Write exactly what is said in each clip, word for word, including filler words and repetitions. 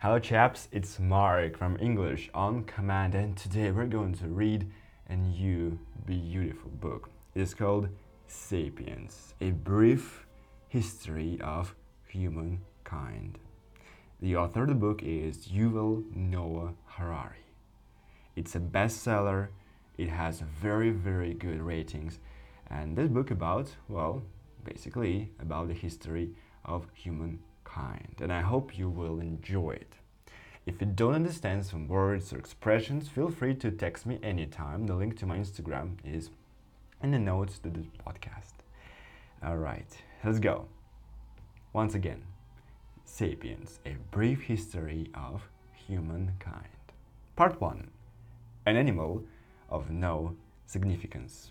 Hello chaps, it's Mark from English on Command, and today we're going to read a new beautiful book. It's called Sapiens, a brief history of humankind. The author of the book is Yuval Noah Harari. It's a bestseller, it has very very good ratings, and this book about, well, basically about the history of humankind. Kind, and I hope you will enjoy it. If you don't understand some words or expressions, feel free to text me anytime. The link to my Instagram is in the notes to this podcast. Alright, let's go. Once again, Sapiens, a brief history of humankind. Part one. An animal of no significance.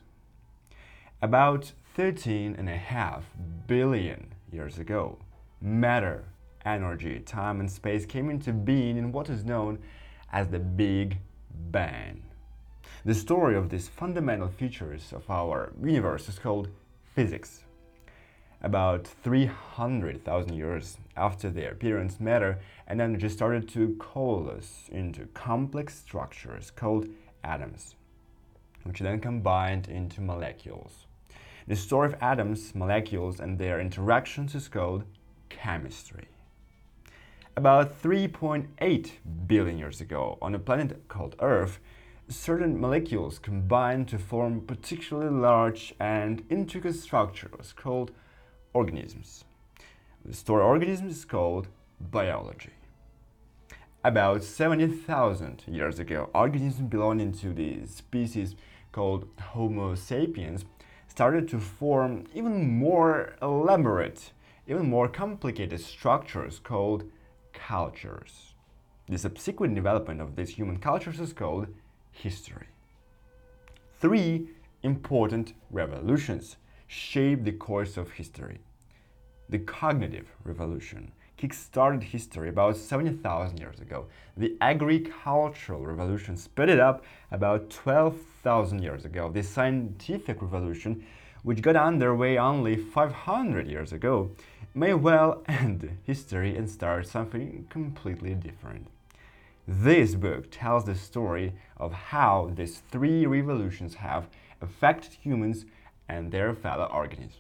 About thirteen and a half billion years ago, matter, energy, time and space came into being in what is known as the Big Bang. The story of these fundamental features of our universe is called physics. About three hundred thousand years after their appearance, matter and energy started to coalesce into complex structures called atoms, which then combined into molecules. The story of atoms, molecules and their interactions is called chemistry. About three point eight billion years ago, on a planet called Earth, certain molecules combined to form particularly large and intricate structures called organisms. The story of organisms is called biology. About seventy thousand years ago, organisms belonging to the species called Homo sapiens started to form even more elaborate even more complicated structures called cultures. The subsequent development of these human cultures is called history. Three important revolutions shaped the course of history. The cognitive revolution kick-started history about seventy thousand years ago. The agricultural revolution sped it up about twelve thousand years ago. The scientific revolution, which got underway only five hundred years ago, may well end history and start something completely different. This book tells the story of how these three revolutions have affected humans and their fellow organisms.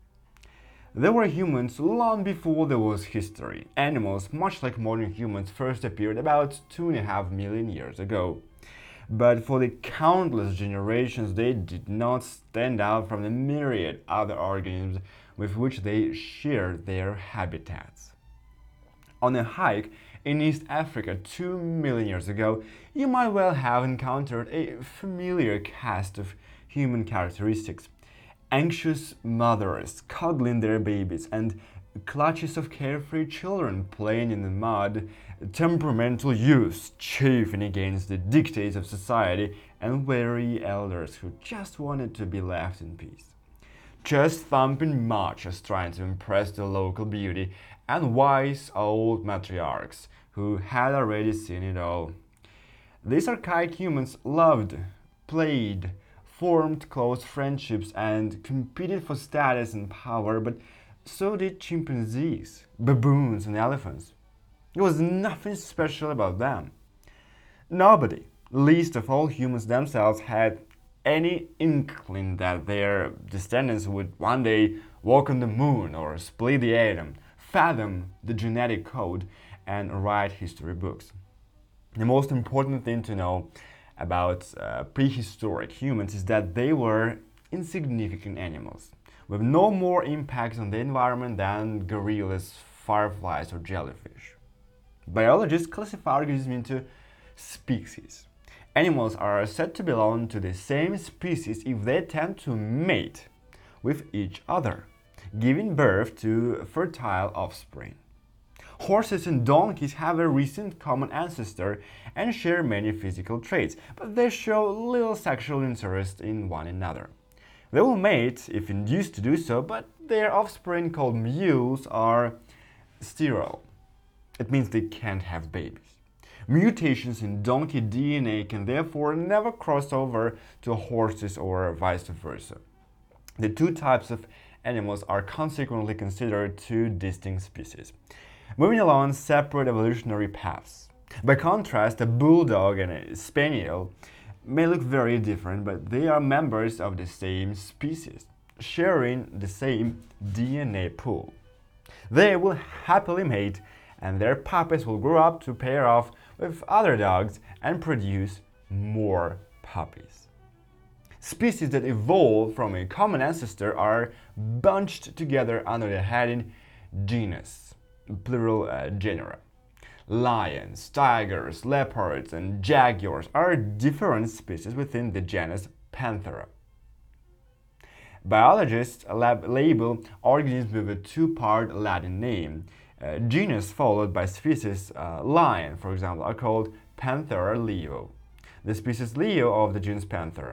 There were humans long before there was history. Animals, much like modern humans, first appeared about two and a half million years ago. But for the countless generations, they did not stand out from the myriad other organisms with which they shared their habitats. On a hike in East Africa two million years ago, you might well have encountered a familiar cast of human characteristics. Anxious mothers cuddling their babies and clutches of carefree children playing in the mud, temperamental youths chafing against the dictates of society, and weary elders who just wanted to be left in peace. Chest-thumping marchers trying to impress the local beauty, and wise old matriarchs who had already seen it all. These archaic humans loved, played, formed close friendships, and competed for status and power, but so did chimpanzees, baboons, and elephants. There was nothing special about them. Nobody, least of all humans themselves, had any inkling that their descendants would one day walk on the moon or split the atom, fathom the genetic code, and write history books. The most important thing to know about uh, prehistoric humans is that they were insignificant animals, with no more impact on the environment than gorillas, fireflies, or jellyfish. Biologists classify organisms into species. Animals are said to belong to the same species if they tend to mate with each other, giving birth to fertile offspring. Horses and donkeys have a recent common ancestor and share many physical traits, but they show little sexual interest in one another. They will mate if induced to do so, but their offspring, called mules, are sterile. It means they can't have babies. Mutations in donkey D N A can therefore never cross over to horses or vice versa. The two types of animals are consequently considered two distinct species. moving along separate evolutionary paths. By contrast, a bulldog and a spaniel may look very different, but they are members of the same species, sharing the same D N A pool. They will happily mate, and their puppies will grow up to pair off with other dogs and produce more puppies. Species that evolve from a common ancestor are bunched together under the heading genus, plural uh, genera. Lions, tigers, leopards, and jaguars are different species within the genus Panthera. Biologists lab label organisms with a two-part Latin name. Uh, genus followed by species uh, lion, for example, are called Panthera leo. The species Leo of the genus Panthera.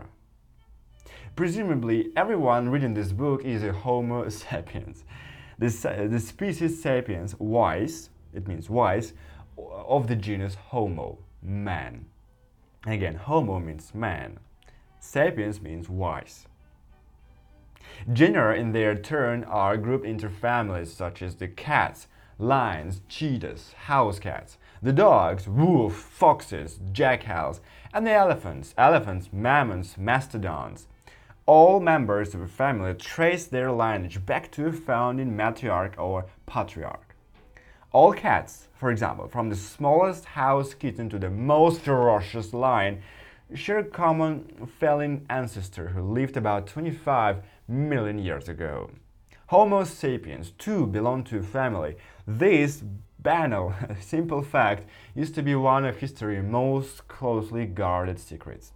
Presumably, everyone reading this book is a Homo sapiens. This, uh, the species sapiens, wise, it means wise, of the genus Homo, man. Again, Homo means man. Sapiens means wise. Genera, in their turn, are grouped into families such as the cats, lions, cheetahs, house cats, the dogs, wolf, foxes, jackals, and the elephants, elephants, mammoths, mastodons. All members of a family trace their lineage back to a founding matriarch or patriarch. All cats, for example, from the smallest house kitten to the most ferocious lion, share a common feline ancestor who lived about twenty-five million years ago. Homo sapiens too belong to a family. This banal, simple fact used to be one of history's most closely guarded secrets.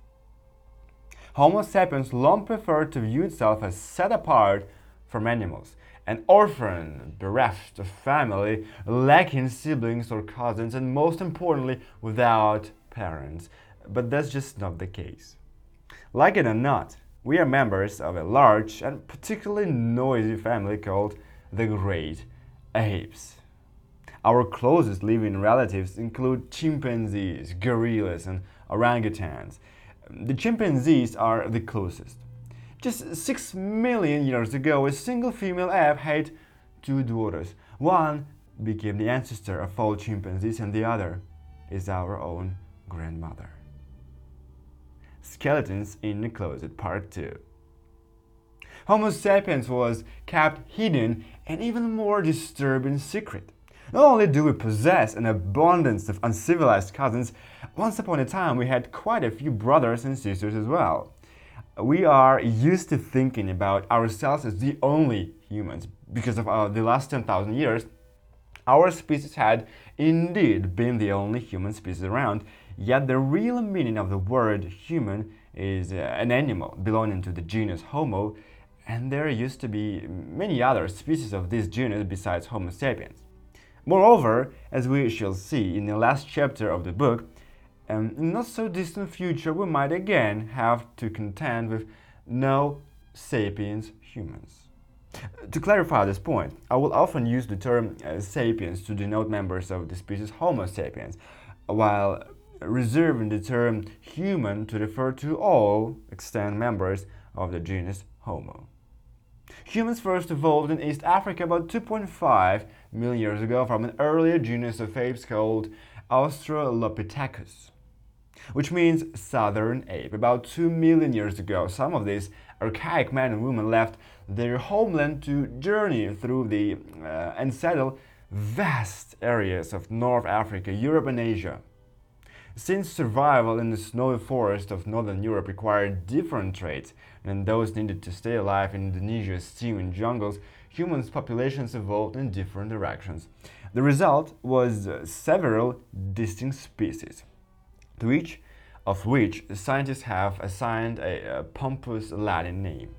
Homo sapiens long preferred to view itself as set apart from animals, an orphan, bereft of family, lacking siblings or cousins, and most importantly, without parents. But that's just not the case. Like it or not, we are members of a large and particularly noisy family called the Great Apes. Our closest living relatives include chimpanzees, gorillas, and orangutans. The chimpanzees are the closest. Just six million years ago, a single female ape had two daughters. One became the ancestor of all chimpanzees, and the other is our own grandmother. Skeletons in the Closet Part two. Homo sapiens was kept hidden, an even more disturbing secret. Not only do we possess an abundance of uncivilized cousins, once upon a time we had quite a few brothers and sisters as well. We are used to thinking about ourselves as the only humans. Because of uh, the last ten thousand years, our species had indeed been the only human species around, yet the real meaning of the word human is uh, an animal belonging to the genus Homo, and there used to be many other species of this genus besides Homo sapiens. Moreover, as we shall see in the last chapter of the book, um, in not so distant future we might again have to contend with no sapiens humans. To clarify this point, I will often use the term uh, sapiens to denote members of the species Homo sapiens, while reserving the term human to refer to all extant members of the genus Homo. Humans first evolved in East Africa about two point five million years ago from an earlier genus of apes called Australopithecus, which means southern ape. About two million years ago, some of these archaic men and women left their homeland to journey through the uh, and settle vast areas of North Africa, Europe, and Asia. Since survival in the snowy forest of northern Europe required different traits than those needed to stay alive in Indonesia's steaming jungles, humans' populations evolved in different directions. The result was uh, several distinct species, to each of which scientists have assigned a, a pompous Latin name.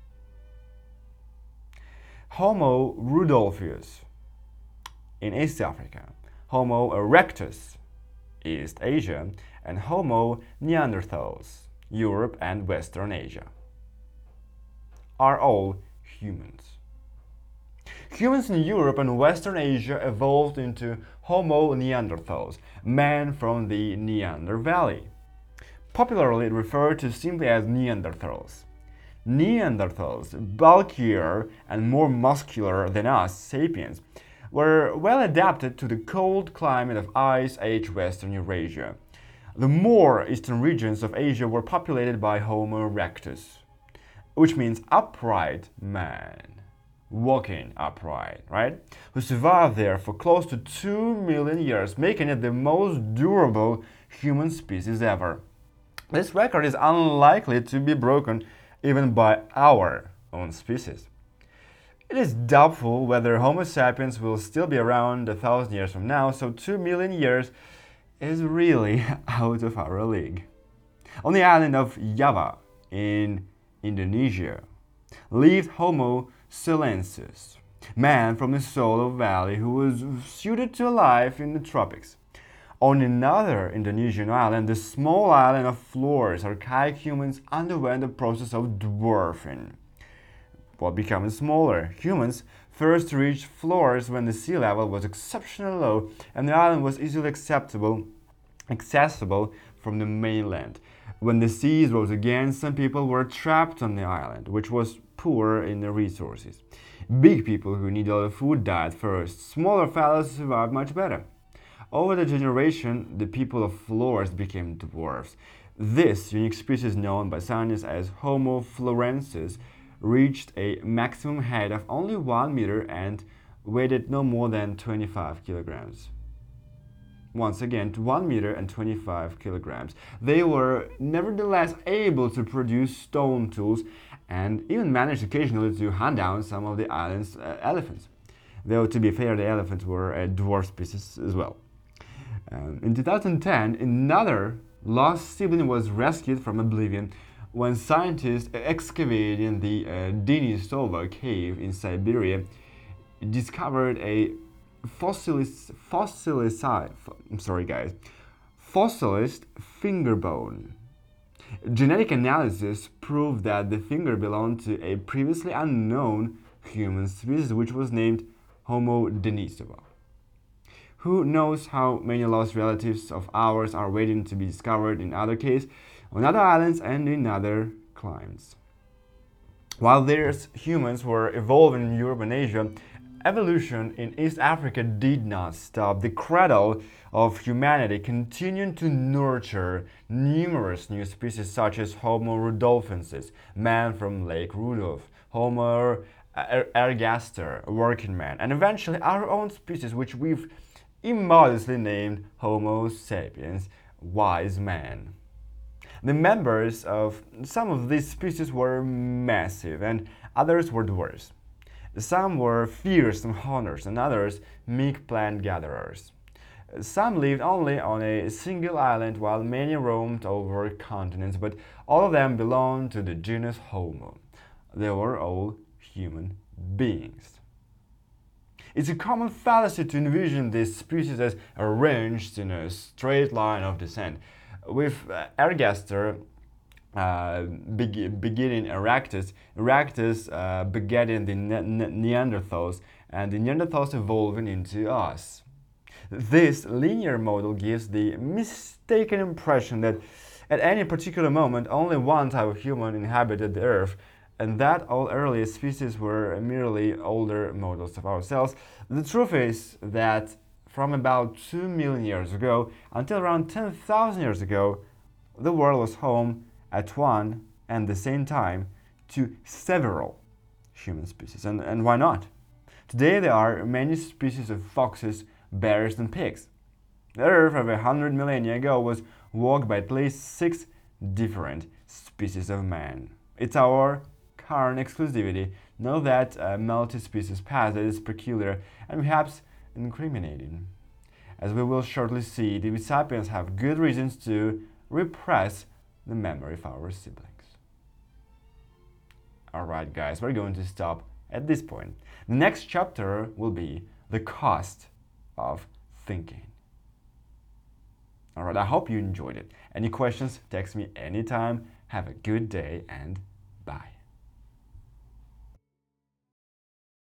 Homo rudolphus in East Africa, Homo erectus, East Asia, and Homo neanderthals, Europe and Western Asia, are all humans. Humans in Europe and Western Asia evolved into Homo neanderthals, men from the Neander Valley, popularly referred to simply as Neanderthals. Neanderthals, bulkier and more muscular than us, sapiens, were well adapted to the cold climate of Ice Age Western Eurasia. The more eastern regions of Asia were populated by Homo erectus, which means upright man, walking upright, right? Who survived there for close to two million years, making it the most durable human species ever. This record is unlikely to be broken even by our own species. It is doubtful whether Homo sapiens will still be around a thousand years from now, so two million years is really out of our league. On the island of Java in Indonesia lived Homo silensis, man from the Solo Valley who was suited to a life in the tropics. On another Indonesian island, the small island of Flores, archaic humans underwent the process of dwarfing. While becoming smaller, humans first reached Flores when the sea level was exceptionally low and the island was easily acceptable, accessible from the mainland. When the seas rose again, some people were trapped on the island, which was poor in the resources. Big people who needed a lot of food died first. Smaller fellows survived much better. Over the generation, the people of Flores became dwarfs. This unique species, known by scientists as Homo florensis, reached a maximum height of only one meter and weighed no more than twenty-five kilograms. Once again, to one meter and twenty-five kilograms. They were nevertheless able to produce stone tools and even managed occasionally to hunt down some of the island's uh, elephants. Though, to be fair, the elephants were a dwarf species as well. Um, in two thousand ten, another lost sibling was rescued from oblivion when scientists excavated in the uh, Denisova cave in Siberia discovered a fossilis, fossilicized, I'm sorry guys, fossilized finger bone. Genetic analysis proved that the finger belonged to a previously unknown human species which was named Homo denisova. Who knows how many lost relatives of ours are waiting to be discovered in other caves, on other islands and in other climes. While these humans were evolving in Europe and Asia, evolution in East Africa did not stop. The cradle of humanity continued to nurture numerous new species such as Homo rudolfensis, man from Lake Rudolph, Homo ergaster, working man, and eventually our own species, which we've immodestly named Homo sapiens, wise man. The members of some of these species were massive and others were dwarfs. Some were fearsome hunters and others meek plant gatherers. Some lived only on a single island while many roamed over continents, but all of them belonged to the genus Homo. They were all human beings. It's a common fallacy to envision these species as arranged in a straight line of descent, with uh, ergaster uh, be beginning Erectus, Erectus uh, begetting the ne ne Neanderthals, and the Neanderthals evolving into us. This linear model gives the mistaken impression that at any particular moment only one type of human inhabited the Earth, and that all earlier species were merely older models of ourselves. The truth is that from about two million years ago until around ten thousand years ago, the world was home at one and the same time to several human species. And, and why not? Today there are many species of foxes, bears and pigs. The Earth of a hundred millennia ago was walked by at least six different species of man. It's our current exclusivity, know that uh, multi-species past that is peculiar and perhaps incriminating. As we will shortly see, the sapiens have good reasons to repress the memory of our siblings. Alright guys, we're going to stop at this point. The next chapter will be the cost of thinking. Alright, I hope you enjoyed it. Any questions, text me anytime. Have a good day and bye.